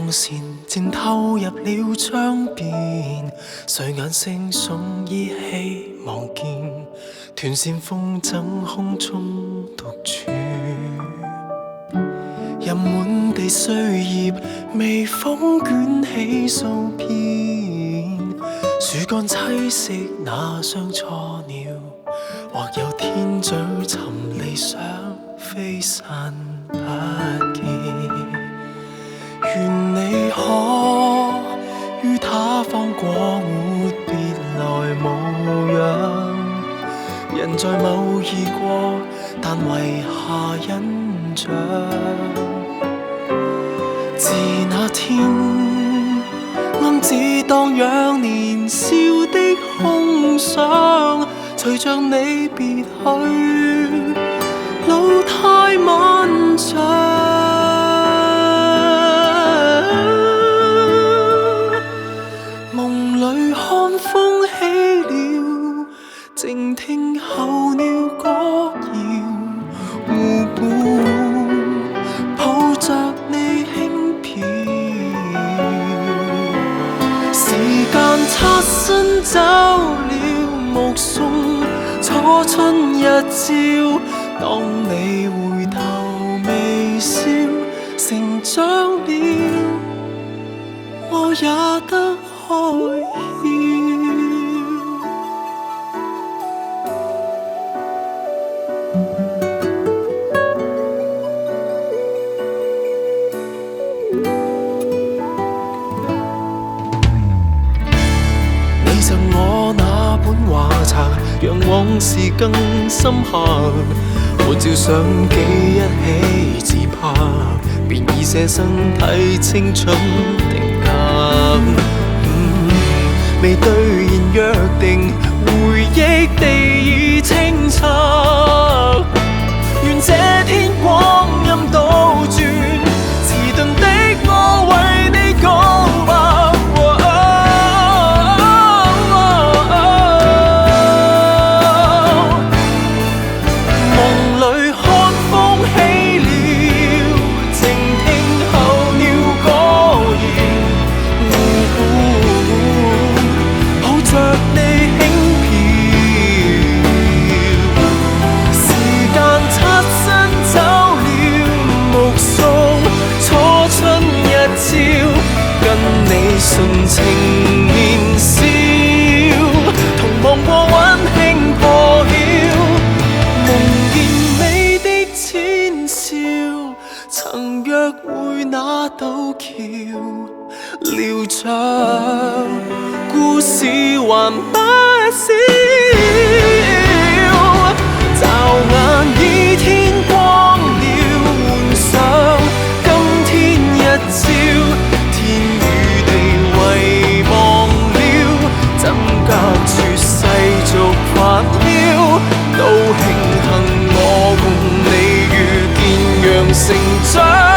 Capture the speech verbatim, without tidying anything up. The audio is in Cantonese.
光线渐透入了窗边，睡眼惺忪依稀望见斷線風箏空中獨處，任滿地碎葉，微風捲起數片，樹幹棲息那雙錯鳥，或有天嘴尋理想飛散不見。願你可於他方過活別來無恙，人在某異國，但遺下印象。自那天，暗自蕩漾年少的空想，隨着你別去，路太漫長。靜聽候鳥歌謠，互伴抱着你輕飄。時間擦身走了，目送初春日照。當你回頭微笑，成長了，我也得開竅。讓往事更深刻，沒照相機一起自拍，便已捨身體青春定格。嗯、未兌現約定，回憶地已清澈。願這天光陰倒轉，遲鈍的我為你告白。純情年少，同望過溫馨破曉，夢見你的淺笑，曾約會那渡橋，聊着故事還不少，驟眼已天光了，換上今天日照。都慶幸我共你遇見，讓成長。